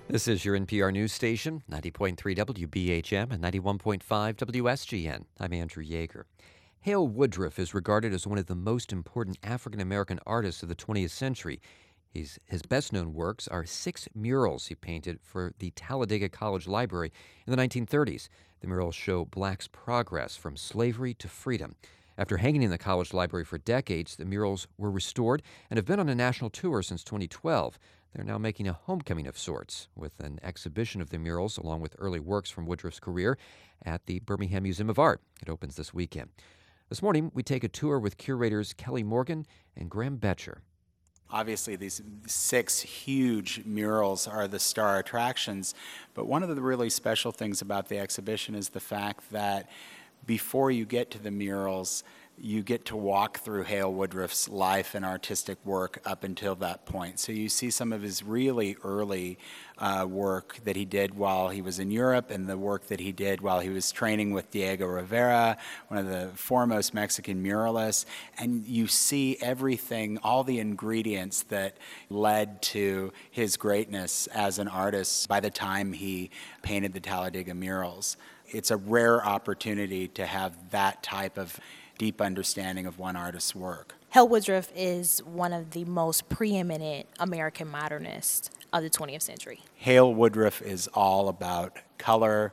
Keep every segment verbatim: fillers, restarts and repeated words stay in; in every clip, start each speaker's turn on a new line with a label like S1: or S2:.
S1: This is your N P R news station, ninety point three W B H M and ninety-one point five W S G N. I'm Andrew Yeager. Hale Woodruff is regarded as one of the most important African-American artists of the twentieth century. He's, his best-known works are six murals he painted for the Talladega College Library in the nineteen thirties. The murals show blacks' progress from slavery to freedom. After hanging in the college library for decades, the murals were restored and have been on a national tour since twenty twelve. They're now making a homecoming of sorts with an exhibition of the murals along with early works from Woodruff's career at the Birmingham Museum of Art. It opens this weekend. This morning, we take a tour with curators Kelly Morgan and Graham Betcher.
S2: Obviously, these six huge murals are the star attractions, but one of the really special things about the exhibition is the fact that before you get to the murals, you get to walk through Hale Woodruff's life and artistic work up until that point. So you see some of his really early uh, work that he did while he was in Europe and the work that he did while he was training with Diego Rivera, one of the foremost Mexican muralists. And you see everything, all the ingredients that led to his greatness as an artist by the time he painted the Talladega murals. It's a rare opportunity to have that type of deep understanding of one artist's work.
S3: Hale Woodruff is one of the most preeminent American modernists of the twentieth century.
S2: Hale Woodruff is all about color,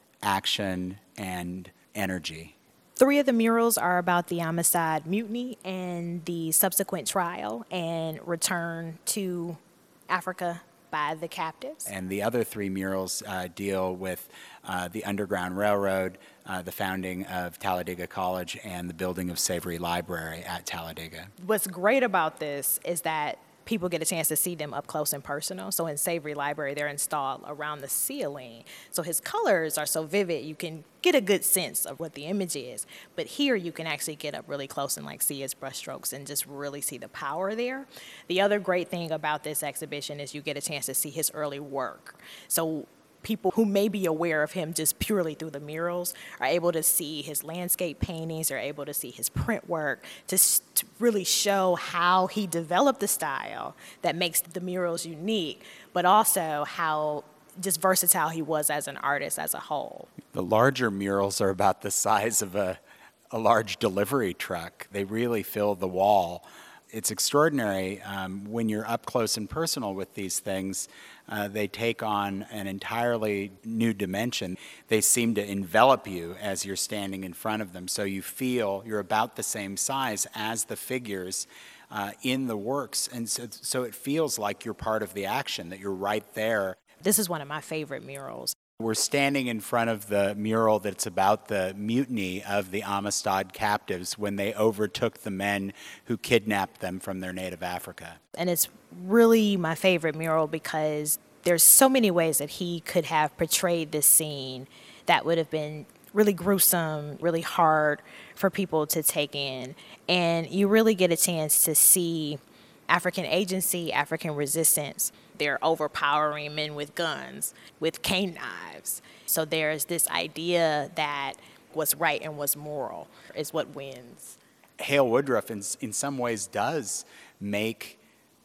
S2: action, and energy.
S3: Three of the murals are about the Amistad Mutiny and the subsequent trial and return to Africa by the captives.
S2: And the other three murals uh, deal with uh, the Underground Railroad, uh, the founding of Talladega College, and the building of Savory Library at Talladega.
S3: What's great about this is that people get a chance to see them up close and personal. So in Savory Library, they're installed around the ceiling. So his colors are so vivid, you can get a good sense of what the image is. But here you can actually get up really close and like see his brushstrokes and just really see the power there. The other great thing about this exhibition is you get a chance to see his early work. So people who may be aware of him just purely through the murals are able to see his landscape paintings, are able to see his print work, to, to really show how he developed the style that makes the murals unique, but also how just versatile he was as an artist as a whole.
S2: The larger murals are about the size of a, a large delivery truck. They really fill the wall. It's extraordinary um, when you're up close and personal with these things. Uh, they take on an entirely new dimension. They seem to envelop you as you're standing in front of them, so you feel you're about the same size as the figures uh, in the works, and so, so it feels like you're part of the action, that you're right there.
S3: This is one of my favorite murals.
S2: We're standing in front of the mural that's about the mutiny of the Amistad captives when they overtook the men who kidnapped them from their native Africa.
S3: And it's really my favorite mural because there's so many ways that he could have portrayed this scene that would have been really gruesome, really hard for people to take in. And you really get a chance to see African agency, African resistance. They're overpowering men with guns, with cane knives. So there's this idea that what's right and what's moral is what wins.
S2: Hale Woodruff, in, in some ways, does make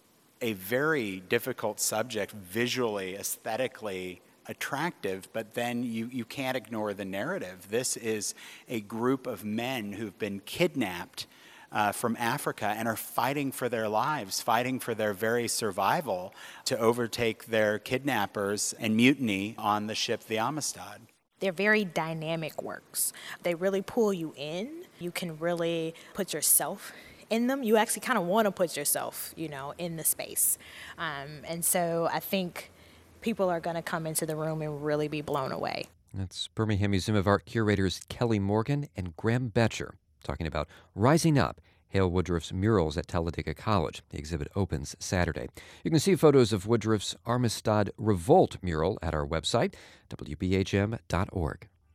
S2: a very difficult subject visually, aesthetically attractive, but then you, you can't ignore the narrative. This is a group of men who've been kidnapped Uh, from Africa and are fighting for their lives, fighting for their very survival to overtake their kidnappers and mutiny on the ship the Amistad.
S3: They're very dynamic works. They really pull you in. You can really put yourself in them. You actually kind of want to put yourself, you know, in the space. Um, and so I think people are going to come into the room and really be blown away.
S1: That's Birmingham Museum of Art curators Kelly Morgan and Graham Betcher talking about Rising Up, Hale Woodruff's murals at Talladega College. The exhibit opens Saturday. You can see photos of Woodruff's Amistad Revolt mural at our website, W B H M dot org.